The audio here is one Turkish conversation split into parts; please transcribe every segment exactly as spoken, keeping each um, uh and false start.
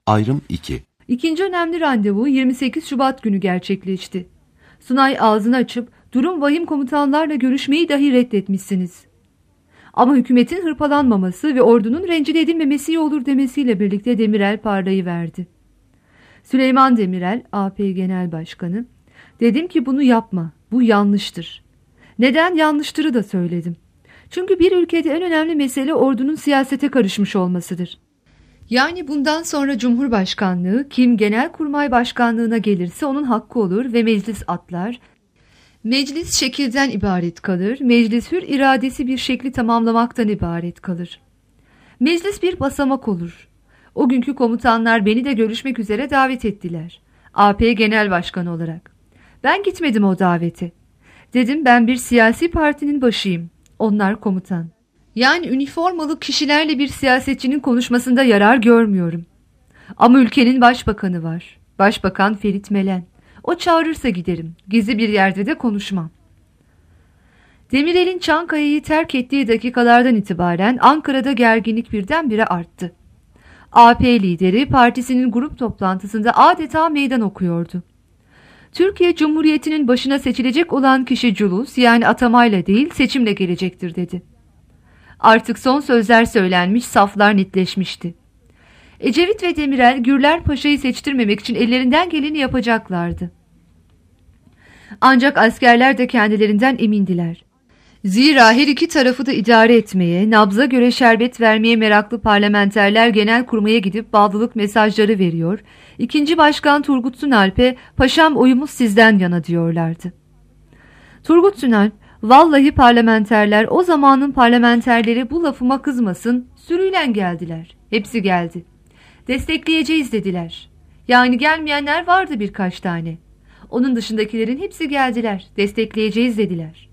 Ayrım iki. İkinci önemli randevu yirmi sekiz Şubat günü gerçekleşti. Sunay ağzını açıp durum vahim, komutanlarla görüşmeyi dahi reddetmişsiniz. Ama hükümetin hırpalanmaması ve ordunun rencide edilmemesi iyi olur demesiyle birlikte Demirel parlayıverdi. Süleyman Demirel, A P Genel Başkanı, dedim ki bunu yapma, bu yanlıştır. Neden yanlıştırı da söyledim. Çünkü bir ülkede en önemli mesele ordunun siyasete karışmış olmasıdır. Yani bundan sonra Cumhurbaşkanlığı kim Genelkurmay Başkanlığına gelirse onun hakkı olur ve meclis atlar. Meclis şekilden ibaret kalır, meclis hür iradesi bir şekli tamamlamaktan ibaret kalır. Meclis bir basamak olur. O günkü komutanlar beni de görüşmek üzere davet ettiler. A P Genel Başkanı olarak. Ben gitmedim o davete. Dedim ben bir siyasi partinin başıyım. Onlar komutan. Yani üniformalı kişilerle bir siyasetçinin konuşmasında yarar görmüyorum. Ama ülkenin başbakanı var. Başbakan Ferit Melen. O çağırırsa giderim. Gizli bir yerde de konuşmam. Demirel'in Çankaya'yı terk ettiği dakikalardan itibaren Ankara'da gerginlik birdenbire arttı. A P lideri partisinin grup toplantısında adeta meydan okuyordu. Türkiye Cumhuriyeti'nin başına seçilecek olan kişi culus, yani atamayla değil seçimle gelecektir dedi. Artık son sözler söylenmiş, saflar netleşmişti. Ecevit ve Demirel Gürler Paşa'yı seçtirmemek için ellerinden geleni yapacaklardı. Ancak askerler de kendilerinden emindiler. Zira her iki tarafı da idare etmeye, nabza göre şerbet vermeye meraklı parlamenterler Genelkurmay'a gidip bağlılık mesajları veriyor, İkinci Başkan Turgut Sunalp'e "Paşam oyumuz sizden yana" diyorlardı. Turgut Sunalp, "Vallahi parlamenterler, o zamanın parlamenterleri bu lafıma kızmasın, sürüyle geldiler. Hepsi geldi. Destekleyeceğiz dediler. Yani gelmeyenler vardı birkaç tane. Onun dışındakilerin hepsi geldiler, destekleyeceğiz dediler."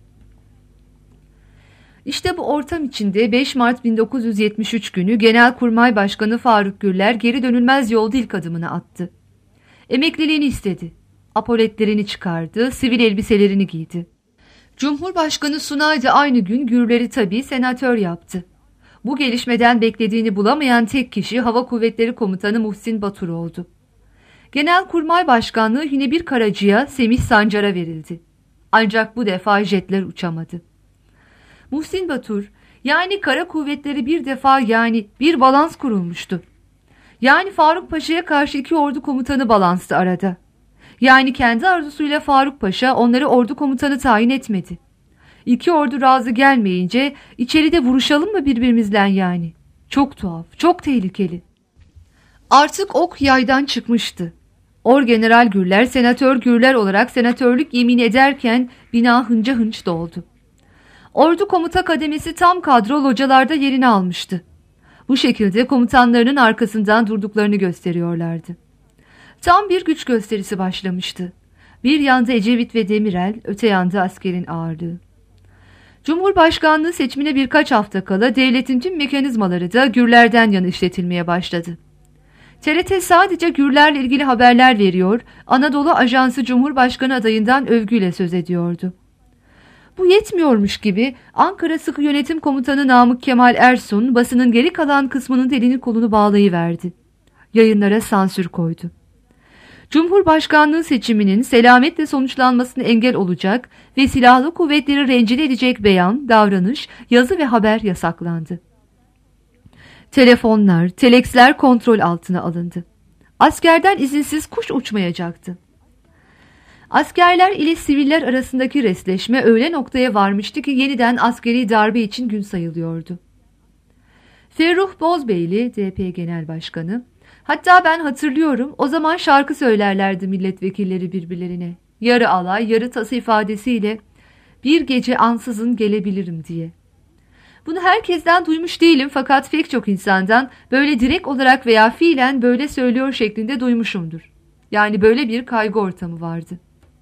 İşte bu ortam içinde beş Mart bin dokuz yüz yetmiş üç günü Genelkurmay Başkanı Faruk Gürler geri dönülmez yolda ilk adımını attı. Emekliliğini istedi. Apoletlerini çıkardı, sivil elbiselerini giydi. Cumhurbaşkanı Sunay da aynı gün Gürler'i tabii senatör yaptı. Bu gelişmeden beklediğini bulamayan tek kişi Hava Kuvvetleri Komutanı Muhsin Batur oldu. Genelkurmay Başkanlığı yine bir karacıya, Semih Sancar'a verildi. Ancak bu defa jetler uçamadı. Muhsin Batur, yani kara kuvvetleri bir defa, yani bir balans kurulmuştu. Yani Faruk Paşa'ya karşı iki ordu komutanı balanstı arada. Yani kendi arzusuyla Faruk Paşa onları ordu komutanı tayin etmedi. İki ordu razı gelmeyince içeride vuruşalım mı birbirimizle yani? Çok tuhaf, çok tehlikeli. Artık ok yaydan çıkmıştı. Orgeneral Gürler, Senatör Gürler olarak senatörlük yemin ederken bina hınca hınç doldu. Ordu komuta kademesi tam kadro localarda yerini almıştı. Bu şekilde komutanlarının arkasından durduklarını gösteriyorlardı. Tam bir güç gösterisi başlamıştı. Bir yanda Ecevit ve Demirel, öte yanda askerin ağırlığı. Cumhurbaşkanlığı seçimine birkaç hafta kala devletin tüm mekanizmaları da Gürler'den yana işletilmeye başladı. T R T sadece Gürler'le ilgili haberler veriyor, Anadolu Ajansı Cumhurbaşkanı adayından övgüyle söz ediyordu. Bu yetmiyormuş gibi Ankara Sıkı Yönetim Komutanı Namık Kemal Ersun basının geri kalan kısmının elini kolunu bağlayıverdi. Yayınlara sansür koydu. Cumhurbaşkanlığı seçiminin selametle sonuçlanmasına engel olacak ve silahlı kuvvetleri rencide edecek beyan, davranış, yazı ve haber yasaklandı. Telefonlar, teleksler kontrol altına alındı. Askerden izinsiz kuş uçmayacaktı. Askerler ile siviller arasındaki resleşme öyle noktaya varmıştı ki yeniden askeri darbe için gün sayılıyordu. Ferruh Bozbeyli, D P Genel Başkanı, hatta ben hatırlıyorum, o zaman şarkı söylerlerdi milletvekilleri birbirlerine. Yarı alay, yarı tası ifadesiyle "Bir gece ansızın gelebilirim" diye. Bunu herkesten duymuş değilim, fakat pek çok insandan böyle direkt olarak veya fiilen böyle söylüyor şeklinde duymuşumdur. Yani böyle bir kaygı ortamı vardı.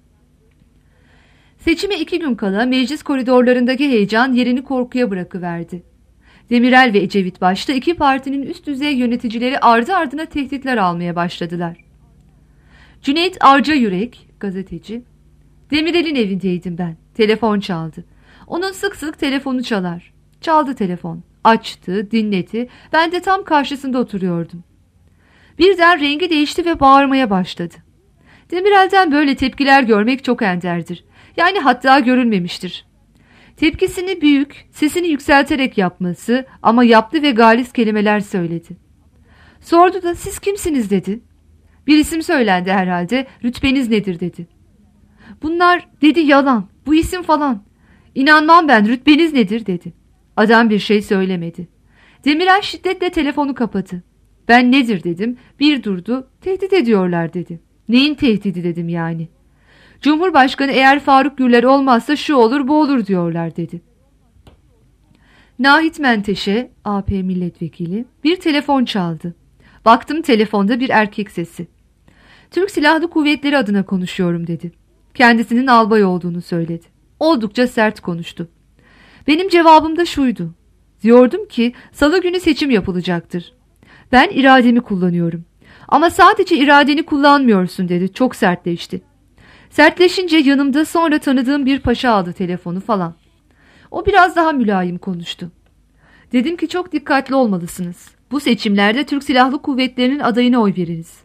Seçime iki gün kala meclis koridorlarındaki heyecan yerini korkuya bırakıverdi. Demirel ve Ecevit başta iki partinin üst düzey yöneticileri ardı ardına tehditler almaya başladılar. Cüneyt Arca Yürek, gazeteci, "Demirel'in evindeydim ben. Telefon çaldı. Onun sık sık telefonu çalar. Çaldı telefon. Açtı, dinledi. Ben de tam karşısında oturuyordum. Birden rengi değişti ve bağırmaya başladı. Demirel'den böyle tepkiler görmek çok enderdir. Yani hatta görülmemiştir. Tepkisini büyük, sesini yükselterek yapması ama yaptı ve galis kelimeler söyledi. Sordu da siz kimsiniz dedi. Bir isim söylendi herhalde, rütbeniz nedir dedi. Bunlar dedi yalan, bu isim falan. İnanmam ben, rütbeniz nedir dedi. Adam bir şey söylemedi. Demirel şiddetle telefonu kapadı. Ben nedir dedim, bir durdu, tehdit ediyorlar dedi. Neyin tehdidi dedim yani. Cumhurbaşkanı eğer Faruk Gürler olmazsa şu olur bu olur diyorlar dedi. Nahit Menteşe, A P milletvekili, bir telefon çaldı. Baktım telefonda bir erkek sesi. Türk Silahlı Kuvvetleri adına konuşuyorum dedi. Kendisinin albay olduğunu söyledi. Oldukça sert konuştu. Benim cevabım da şuydu. Diyordum ki salı günü seçim yapılacaktır. Ben irademi kullanıyorum. Ama sadece iradeni kullanmıyorsun dedi. Çok sertleşti. Sertleşince yanımda sonra tanıdığım bir paşa aldı telefonu falan. O biraz daha mülayim konuştu. Dedim ki çok dikkatli olmalısınız. Bu seçimlerde Türk Silahlı Kuvvetleri'nin adayına oy veririz.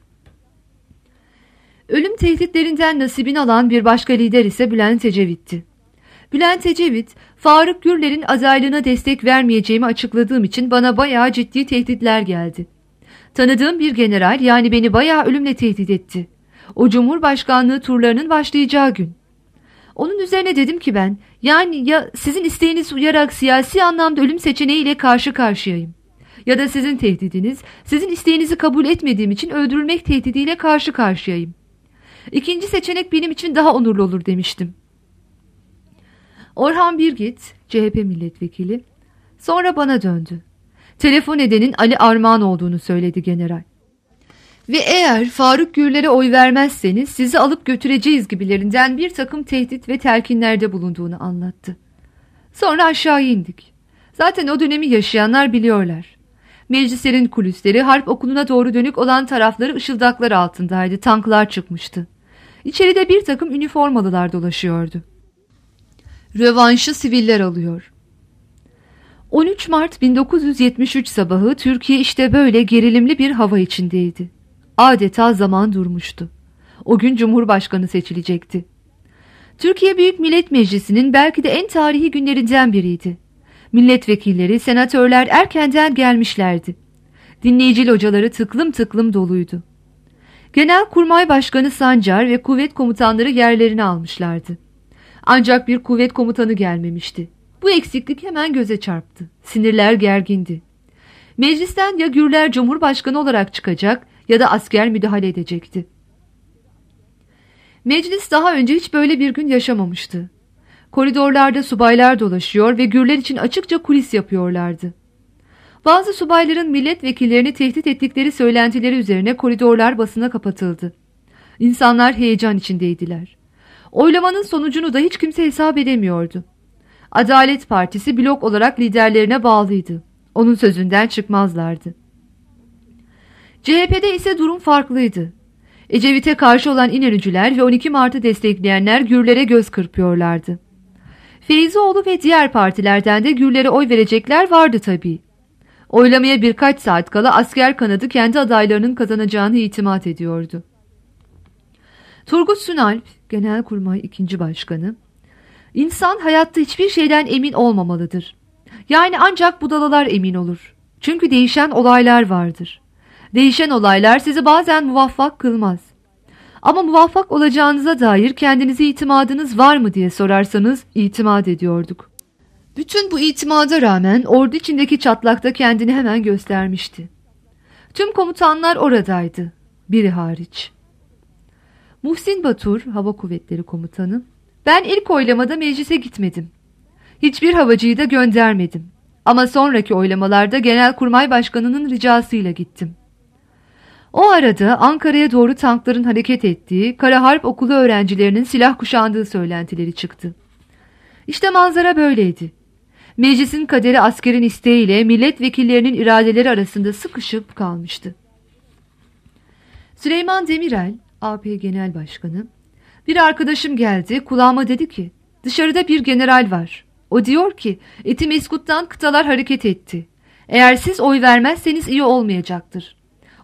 Ölüm tehditlerinden nasibini alan bir başka lider ise Bülent Ecevit'ti. Bülent Ecevit, Faruk Gürler'in adaylığına destek vermeyeceğimi açıkladığım için bana bayağı ciddi tehditler geldi. Tanıdığım bir general yani beni bayağı ölümle tehdit etti. O Cumhurbaşkanlığı turlarının başlayacağı gün. Onun üzerine dedim ki ben, yani ya sizin isteğiniz uyarak siyasi anlamda ölüm seçeneğiyle karşı karşıyayım. Ya da sizin tehdidiniz, sizin isteğinizi kabul etmediğim için öldürülmek tehdidiyle karşı karşıyayım. İkinci seçenek benim için daha onurlu olur demiştim. Orhan Birgit, C H P milletvekili, sonra bana döndü. Telefon edenin Ali Armağan olduğunu söyledi general. Ve eğer Faruk Gürler'e oy vermezseniz sizi alıp götüreceğiz gibilerinden bir takım tehdit ve telkinlerde bulunduğunu anlattı. Sonra aşağı indik. Zaten o dönemi yaşayanlar biliyorlar. Meclislerin kulisleri harp okuluna doğru dönük olan tarafları ışıldaklar altındaydı. Tanklar çıkmıştı. İçeride bir takım üniformalılar dolaşıyordu. Rövanşı siviller alıyor. on üç Mart bin dokuz yüz yetmiş üç sabahı Türkiye işte böyle gerilimli bir hava içindeydi. Adeta zaman durmuştu. O gün Cumhurbaşkanı seçilecekti. Türkiye Büyük Millet Meclisi'nin belki de en tarihi günlerinden biriydi. Milletvekilleri, senatörler erkenden gelmişlerdi. Dinleyici locaları tıklım tıklım doluydu. Genelkurmay Başkanı Sancar ve kuvvet komutanları yerlerini almışlardı. Ancak bir kuvvet komutanı gelmemişti. Bu eksiklik hemen göze çarptı. Sinirler gergindi. Meclisten ya Gürler Cumhurbaşkanı olarak çıkacak ya da asker müdahale edecekti. Meclis daha önce hiç böyle bir gün yaşamamıştı. Koridorlarda subaylar dolaşıyor ve Gürler için açıkça kulis yapıyorlardı. Bazı subayların milletvekillerini tehdit ettikleri söylentileri üzerine koridorlar basına kapatıldı. İnsanlar heyecan içindeydiler. Oylamanın sonucunu da hiç kimse hesap edemiyordu. Adalet Partisi blok olarak liderlerine bağlıydı. Onun sözünden çıkmazlardı. C H P'de ise durum farklıydı. Ecevit'e karşı olan İnönücüler ve on iki Mart'ı destekleyenler Gürler'e göz kırpıyorlardı. Feyzioğlu ve diğer partilerden de Gürler'e oy verecekler vardı tabii. Oylamaya birkaç saat kala asker kanadı kendi adaylarının kazanacağını itimat ediyordu. Turgut Sunalp, Genelkurmay ikinci Başkanı, İnsan hayatta hiçbir şeyden emin olmamalıdır. Yani ancak budalalar emin olur. Çünkü değişen olaylar vardır. Değişen olaylar sizi bazen muvaffak kılmaz. Ama muvaffak olacağınıza dair kendinize itimadınız var mı diye sorarsanız itimat ediyorduk. Bütün bu itimada rağmen ordu içindeki çatlakta kendini hemen göstermişti. Tüm komutanlar oradaydı, biri hariç. Muhsin Batur, Hava Kuvvetleri Komutanı, ben ilk oylamada meclise gitmedim. Hiçbir havacıyı da göndermedim. Ama sonraki oylamalarda Genelkurmay Başkanı'nın ricasıyla gittim. O arada Ankara'ya doğru tankların hareket ettiği, Kara Harp Okulu öğrencilerinin silah kuşandığı söylentileri çıktı. İşte manzara böyleydi. Meclisin kaderi askerin isteğiyle milletvekillerinin iradeleri arasında sıkışıp kalmıştı. Süleyman Demirel, A P Genel Başkanı, bir arkadaşım geldi, kulağıma dedi ki, dışarıda bir general var. O diyor ki, Etimeskut'tan kıtalar hareket etti. Eğer siz oy vermezseniz iyi olmayacaktır.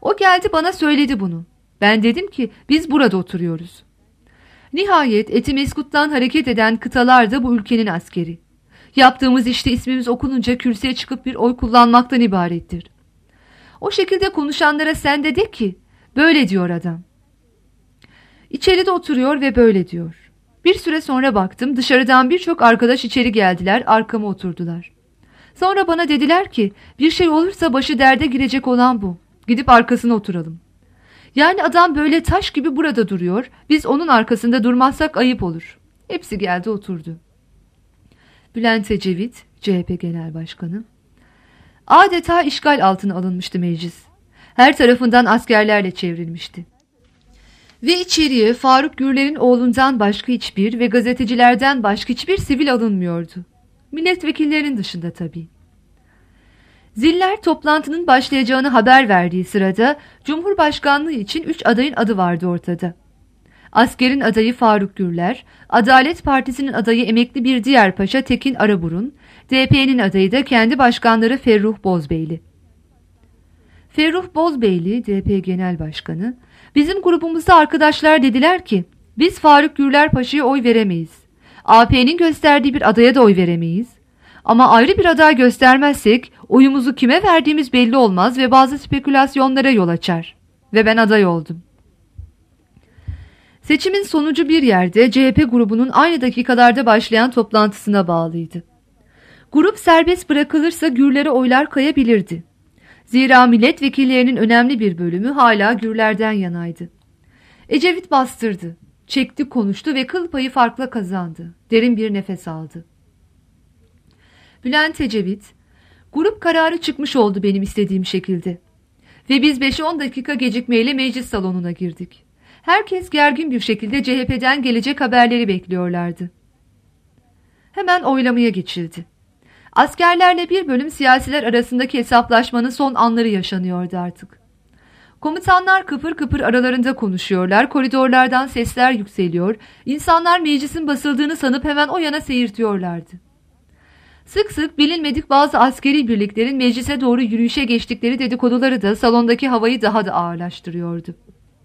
O geldi bana söyledi bunu. Ben dedim ki biz burada oturuyoruz. Nihayet Etimeskut'tan hareket eden kıtalar da bu ülkenin askeri. Yaptığımız işte ismimiz okununca kürsüye çıkıp bir oy kullanmaktan ibarettir. O şekilde konuşanlara sen de de ki böyle diyor adam. İçeride oturuyor ve böyle diyor. Bir süre sonra baktım, dışarıdan birçok arkadaş içeri geldiler, arkama oturdular. Sonra bana dediler ki bir şey olursa başı derde girecek olan bu. Gidip arkasına oturalım. Yani adam böyle taş gibi burada duruyor, biz onun arkasında durmazsak ayıp olur. Hepsi geldi oturdu. Bülent Ecevit, C H P Genel Başkanı. Adeta işgal altına alınmıştı meclis. Her tarafından askerlerle çevrilmişti. Ve içeriye Faruk Gürler'in oğlundan başka hiçbir ve gazetecilerden başka hiçbir sivil alınmıyordu. Milletvekillerinin dışında tabii. Ziller toplantının başlayacağını haber verdiği sırada Cumhurbaşkanlığı için üç adayın adı vardı ortada. Askerin adayı Faruk Gürler, Adalet Partisi'nin adayı emekli bir diğer paşa Tekin Araburun, D P'nin adayı da kendi başkanları Ferruh Bozbeyli. Ferruh Bozbeyli, D P Genel Başkanı, bizim grubumuzda arkadaşlar dediler ki, biz Faruk Gürler Paşa'ya oy veremeyiz. A P'nin gösterdiği bir adaya da oy veremeyiz. Ama ayrı bir aday göstermezsek oyumuzu kime verdiğimiz belli olmaz ve bazı spekülasyonlara yol açar. Ve ben aday oldum. Seçimin sonucu bir yerde C H P grubunun aynı dakikalarda başlayan toplantısına bağlıydı. Grup serbest bırakılırsa Gürler'e oylar kayabilirdi. Zira milletvekillerinin önemli bir bölümü hala Gürler'den yanaydı. Ecevit bastırdı, çekti konuştu ve kıl payı farkla kazandı. Derin bir nefes aldı. Bülent Ecevit, grup kararı çıkmış oldu benim istediğim şekilde. Ve biz beş on dakika gecikmeyle meclis salonuna girdik. Herkes gergin bir şekilde C H P'den gelecek haberleri bekliyorlardı. Hemen oylamaya geçildi. Askerlerle bir bölüm siyasiler arasındaki hesaplaşmanın son anları yaşanıyordu artık. Komutanlar kıpır kıpır aralarında konuşuyorlar, koridorlardan sesler yükseliyor, insanlar meclisin basıldığını sanıp hemen o yana seyirtiyorlardı. Sık sık bilinmedik bazı askeri birliklerin meclise doğru yürüyüşe geçtikleri dedikoduları da salondaki havayı daha da ağırlaştırıyordu.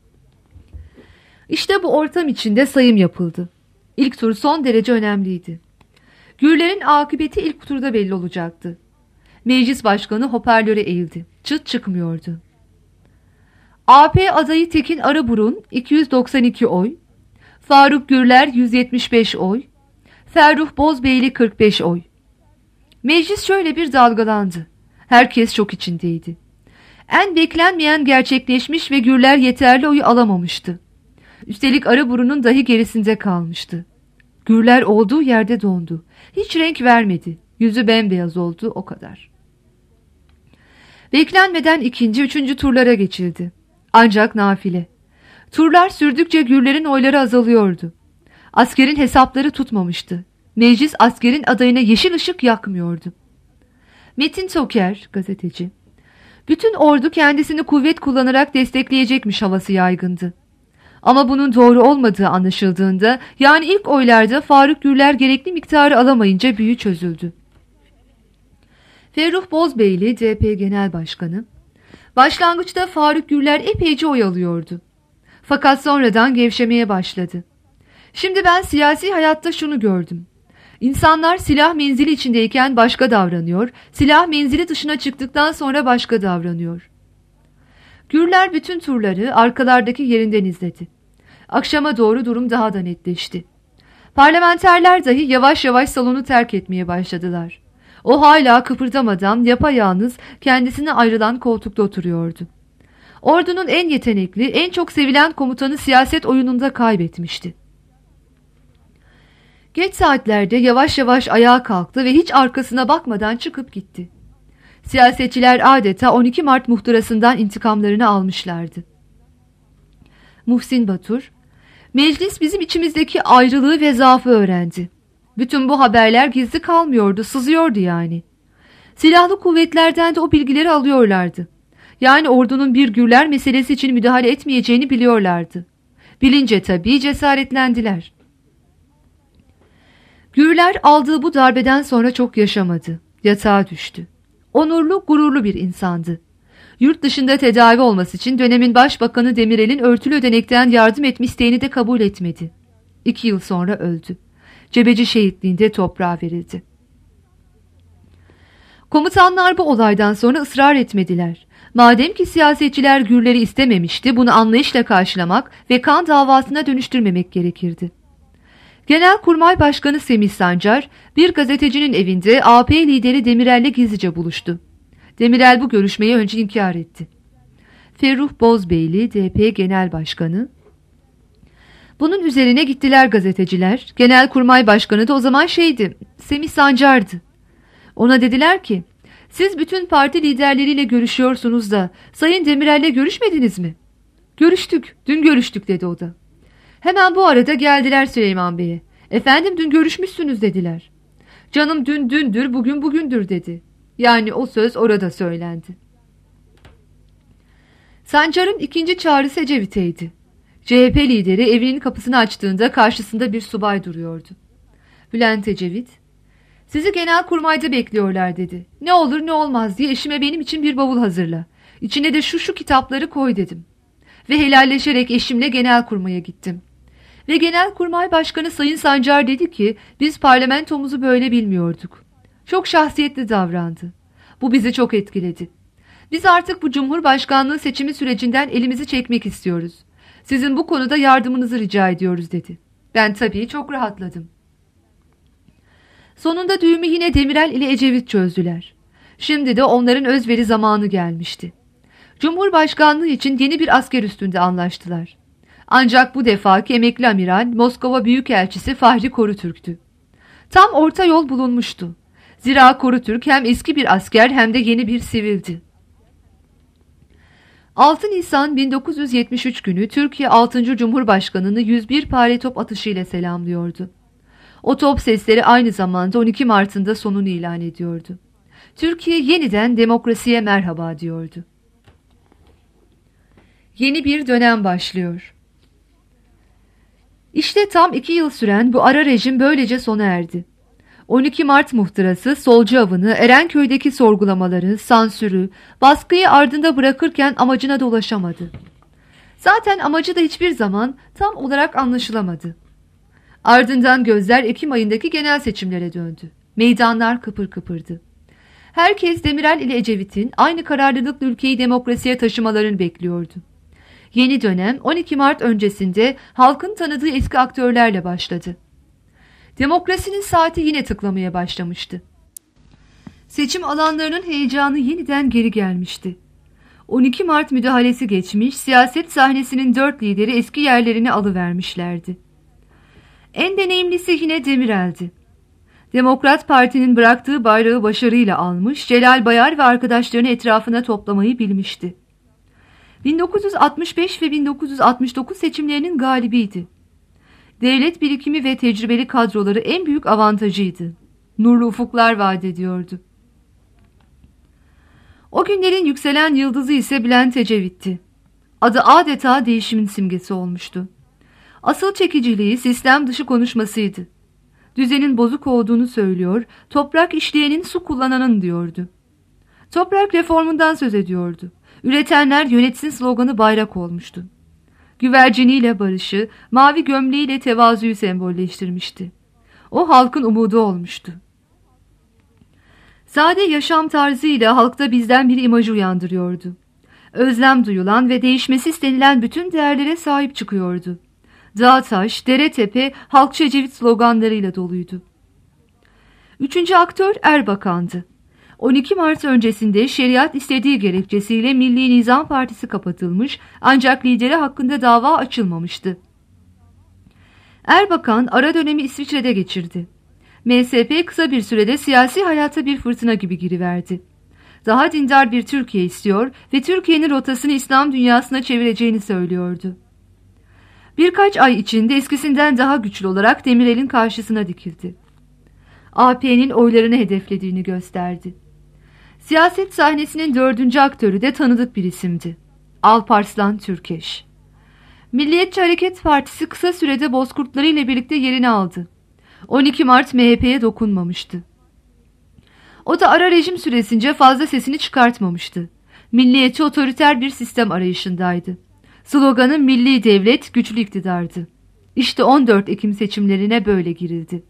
İşte bu ortam içinde sayım yapıldı. İlk tur son derece önemliydi. Gürler'in akıbeti ilk turda belli olacaktı. Meclis başkanı hoparlöre eğildi. Çıt çıkmıyordu. A P adayı Tekin Araburun iki yüz doksan iki oy, Faruk Gürler yüz yetmiş beş oy, Ferruh Bozbeyli kırk beş oy. Meclis şöyle bir dalgalandı. Herkes şok içindeydi. En beklenmeyen gerçekleşmiş ve Gürler yeterli oyu alamamıştı. Üstelik Araburun'un dahi gerisinde kalmıştı. Gürler olduğu yerde dondu. Hiç renk vermedi. Yüzü bembeyaz oldu, o kadar. Beklenmeden ikinci, üçüncü turlara geçildi. Ancak nafile. Turlar sürdükçe Gürler'in oyları azalıyordu. Askerin hesapları tutmamıştı. Meclis askerin adayına yeşil ışık yakmıyordu. Metin Toker, gazeteci, bütün ordu kendisini kuvvet kullanarak destekleyecekmiş havası yaygındı. Ama bunun doğru olmadığı anlaşıldığında, yani ilk oylarda Faruk Gürler gerekli miktarı alamayınca büyü çözüldü. Ferruh Bozbeyli, C H P Genel Başkanı, başlangıçta Faruk Gürler epeyce oy alıyordu. Fakat sonradan gevşemeye başladı. Şimdi ben siyasi hayatta şunu gördüm. İnsanlar silah menzili içindeyken başka davranıyor, silah menzili dışına çıktıktan sonra başka davranıyor. Gürler bütün turları arkalardaki yerinden izledi. Akşama doğru durum daha da netleşti. Parlamenterler dahi yavaş yavaş salonu terk etmeye başladılar. O hala kıpırdamadan yapayalnız kendisine ayrılan koltukta oturuyordu. Ordunun en yetenekli, en çok sevilen komutanı siyaset oyununda kaybetmişti. Geç saatlerde yavaş yavaş ayağa kalktı ve hiç arkasına bakmadan çıkıp gitti. Siyasetçiler adeta on iki Mart muhtırasından intikamlarını almışlardı. Muhsin Batur, meclis bizim içimizdeki ayrılığı ve zaafı öğrendi. Bütün bu haberler gizli kalmıyordu, sızıyordu yani. Silahlı kuvvetlerden de o bilgileri alıyorlardı. Yani ordunun bir Gürler meselesi için müdahale etmeyeceğini biliyorlardı. Bilince tabii cesaretlendiler. Gürler aldığı bu darbeden sonra çok yaşamadı. Yatağa düştü. Onurlu, gururlu bir insandı. Yurt dışında tedavi olması için dönemin başbakanı Demirel'in örtülü ödenekten yardım etme isteğini de kabul etmedi. İki yıl sonra öldü. Cebeci şehitliğinde toprağa verildi. Komutanlar bu olaydan sonra ısrar etmediler. Madem ki siyasetçiler Gürler'i istememişti, bunu anlayışla karşılamak ve kan davasına dönüştürmemek gerekirdi. Genelkurmay Başkanı Semih Sancar, bir gazetecinin evinde A P lideri Demirel'le gizlice buluştu. Demirel bu görüşmeyi önce inkar etti. Ferruh Bozbeyli, D P Genel Başkanı. Bunun üzerine gittiler gazeteciler. Genelkurmay Başkanı da o zaman şeydi, Semih Sancar'dı. Ona dediler ki, siz bütün parti liderleriyle görüşüyorsunuz da Sayın Demirel'le görüşmediniz mi? Görüştük, dün görüştük dedi o da. Hemen bu arada geldiler Süleyman Bey'e. Efendim dün görüşmüşsünüz dediler. Canım dün dündür, bugün bugündür dedi. Yani o söz orada söylendi. Sancar'ın ikinci çağrısı Ecevit'eydi. C H P lideri evinin kapısını açtığında karşısında bir subay duruyordu. Bülent Ecevit, sizi Genelkurmay'da bekliyorlar dedi. Ne olur ne olmaz diye eşime benim için bir bavul hazırla. İçine de şu şu kitapları koy dedim. Ve helalleşerek eşimle Genelkurmay'a gittim. Ve Genelkurmay Başkanı Sayın Sancar dedi ki biz parlamentomuzu böyle bilmiyorduk. Çok şahsiyetli davrandı. Bu bizi çok etkiledi. Biz artık bu Cumhurbaşkanlığı seçimi sürecinden elimizi çekmek istiyoruz. Sizin bu konuda yardımınızı rica ediyoruz dedi. Ben tabii çok rahatladım. Sonunda düğümü yine Demirel ile Ecevit çözdüler. Şimdi de onların özveri zamanı gelmişti. Cumhurbaşkanlığı için yeni bir asker üstünde anlaştılar. Ancak bu defaki emekli amiral Moskova Büyükelçisi Fahri Korutürk'tü. Tam orta yol bulunmuştu. Zira Korutürk hem eski bir asker hem de yeni bir sivildi. altı Nisan bin dokuz yüz yetmiş üç günü Türkiye altıncı Cumhurbaşkanı'nı yüz bir pare top atışıyla selamlıyordu. O top sesleri aynı zamanda on iki Mart'ın da sonunu ilan ediyordu. Türkiye yeniden demokrasiye merhaba diyordu. Yeni bir dönem başlıyor. İşte tam iki yıl süren bu ara rejim böylece sona erdi. on iki Mart muhtırası solcu avını, Erenköy'deki sorgulamaları, sansürü, baskıyı ardında bırakırken amacına da ulaşamadı. Zaten amacı da hiçbir zaman tam olarak anlaşılamadı. Ardından gözler Ekim ayındaki genel seçimlere döndü. Meydanlar kıpır kıpırdı. Herkes Demirel ile Ecevit'in aynı kararlılıkla ülkeyi demokrasiye taşımalarını bekliyordu. Yeni dönem on iki Mart öncesinde halkın tanıdığı eski aktörlerle başladı. Demokrasinin saati yine tıklamaya başlamıştı. Seçim alanlarının heyecanı yeniden geri gelmişti. on iki Mart müdahalesi geçmiş, siyaset sahnesinin dört lideri eski yerlerini alıvermişlerdi. En deneyimlisi yine Demirel'di. Demokrat Parti'nin bıraktığı bayrağı başarıyla almış, Celal Bayar ve arkadaşlarını etrafına toplamayı bilmişti. bin dokuz yüz altmış beş ve bin dokuz yüz altmış dokuz seçimlerinin galibiydi. Devlet birikimi ve tecrübeli kadroları en büyük avantajıydı. Nurlu ufuklar vaat ediyordu. O günlerin yükselen yıldızı ise Bülent Ecevit'ti. Adı adeta değişimin simgesi olmuştu. Asıl çekiciliği sistem dışı konuşmasıydı. Düzenin bozuk olduğunu söylüyor, toprak işleyenin su kullananın diyordu. Toprak reformundan söz ediyordu. Üretenler yönetsin sloganı bayrak olmuştu. Güverciniyle barışı, mavi gömleğiyle tevazuyu sembolleştirmişti. O halkın umudu olmuştu. Sade yaşam tarzıyla halkta bizden bir imajı uyandırıyordu. Özlem duyulan ve değişmesi istenilen bütün değerlere sahip çıkıyordu. Dağ taş, dere tepe, halkçı Ecevit sloganlarıyla doluydu. Üçüncü aktör Erbakan'dı. on iki Mart öncesinde şeriat istediği gerekçesiyle Milli Nizam Partisi kapatılmış ancak lideri hakkında dava açılmamıştı. Erbakan ara dönemi İsviçre'de geçirdi. M S P kısa bir sürede siyasi hayata bir fırtına gibi giriverdi. Daha dindar bir Türkiye istiyor ve Türkiye'nin rotasını İslam dünyasına çevireceğini söylüyordu. Birkaç ay içinde eskisinden daha güçlü olarak Demirel'in karşısına dikildi. A P'nin oylarını hedeflediğini gösterdi. Siyaset sahnesinin dördüncü aktörü de tanıdık bir isimdi. Alparslan Türkeş. Milliyetçi Hareket Partisi kısa sürede bozkurtları ile birlikte yerini aldı. on iki Mart M H P'ye dokunmamıştı. O da ara rejim süresince fazla sesini çıkartmamıştı. Milliyetçi otoriter bir sistem arayışındaydı. Sloganı milli devlet, güçlü iktidardı. İşte on dört Ekim seçimlerine böyle girildi.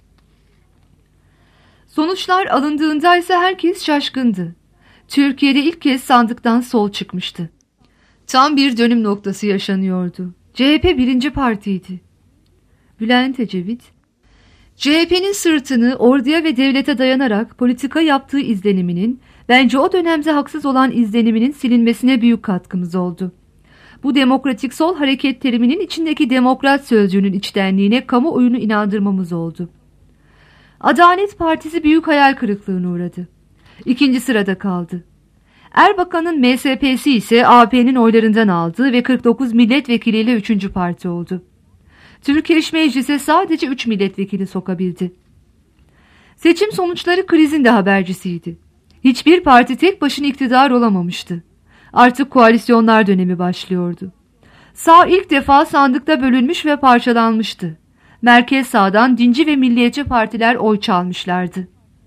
Sonuçlar alındığında ise herkes şaşkındı. Türkiye'de ilk kez sandıktan sol çıkmıştı. Tam bir dönüm noktası yaşanıyordu. C H P birinci partiydi. Bülent Ecevit, C H P'nin sırtını orduya ve devlete dayanarak politika yaptığı izleniminin, bence o dönemde haksız olan izleniminin silinmesine büyük katkımız oldu. Bu demokratik sol hareket teriminin içindeki demokrat sözcüğünün içtenliğine kamuoyunu inandırmamız oldu. Adalet Partisi büyük hayal kırıklığına uğradı. İkinci sırada kaldı. Erbakan'ın M S P'si ise A P'nin oylarından aldı ve kırk dokuz milletvekiliyle üçüncü parti oldu. Türkeş Meclis'e sadece üç milletvekili sokabildi. Seçim sonuçları krizin de habercisiydi. Hiçbir parti tek başına iktidar olamamıştı. Artık koalisyonlar dönemi başlıyordu. Sağ ilk defa sandıkta bölünmüş ve parçalanmıştı. Merkez sağdan dinci ve milliyetçi partiler oy çalmışlardı.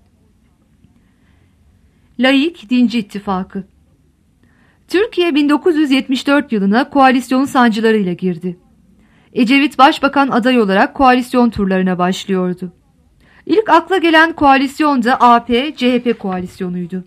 Laik Dinci İttifakı. Türkiye bin dokuz yüz yetmiş dört yılına koalisyon sancılarıyla girdi. Ecevit başbakan aday olarak koalisyon turlarına başlıyordu. İlk akla gelen koalisyon da A P C H P koalisyonuydu.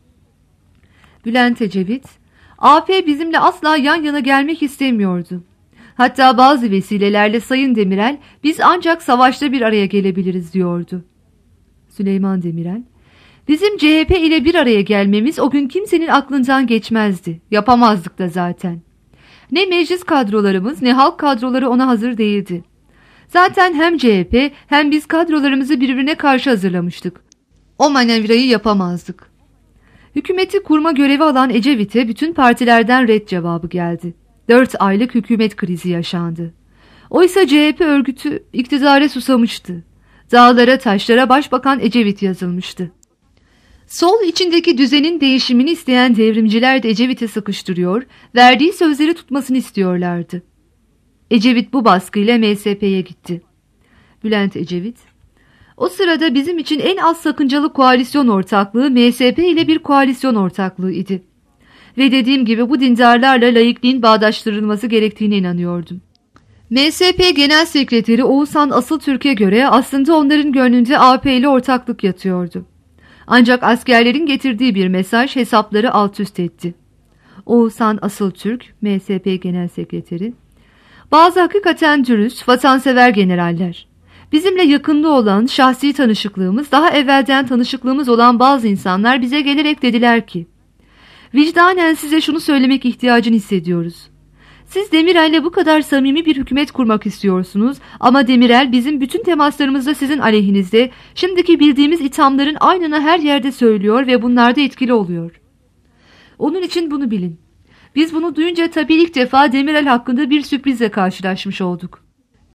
Bülent Ecevit, A P bizimle asla yan yana gelmek istemiyordu. Hatta bazı vesilelerle Sayın Demirel, biz ancak savaşta bir araya gelebiliriz diyordu. Süleyman Demirel, bizim C H P ile bir araya gelmemiz o gün kimsenin aklından geçmezdi. Yapamazdık da zaten. Ne meclis kadrolarımız ne halk kadroları ona hazır değildi. Zaten hem C H P hem biz kadrolarımızı birbirine karşı hazırlamıştık. O manevrayı yapamazdık. Hükümeti kurma görevi alan Ecevit'e bütün partilerden red cevabı geldi. Dört aylık hükümet krizi yaşandı. Oysa C H P örgütü iktidara susamıştı. Dağlara taşlara Başbakan Ecevit yazılmıştı. Sol içindeki düzenin değişimini isteyen devrimciler de Ecevit'i sıkıştırıyor, verdiği sözleri tutmasını istiyorlardı. Ecevit bu baskıyla M S P'ye gitti. Bülent Ecevit, o sırada bizim için en az sakıncalı koalisyon ortaklığı M S P ile bir koalisyon ortaklığı idi. Ve dediğim gibi bu dindarlarla laikliğin bağdaştırılması gerektiğine inanıyordum. M S P Genel Sekreteri Oğuzhan Asıltürk'e göre aslında onların gönlünde A P ile ortaklık yatıyordu. Ancak askerlerin getirdiği bir mesaj hesapları alt üst etti. Oğuzhan Asıltürk, M S P Genel Sekreteri, bazı hakikaten dürüst, vatansever generaller, bizimle yakınlığı olan şahsi tanışıklığımız, daha evvelden tanışıklığımız olan bazı insanlar bize gelerek dediler ki, vicdanen size şunu söylemek ihtiyacını hissediyoruz. Siz Demirel'le bu kadar samimi bir hükümet kurmak istiyorsunuz ama Demirel bizim bütün temaslarımızda sizin aleyhinizde, şimdiki bildiğimiz ithamların aynını her yerde söylüyor ve bunlarda etkili oluyor. Onun için bunu bilin. Biz bunu duyunca tabii ilk defa Demirel hakkında bir sürprizle karşılaşmış olduk.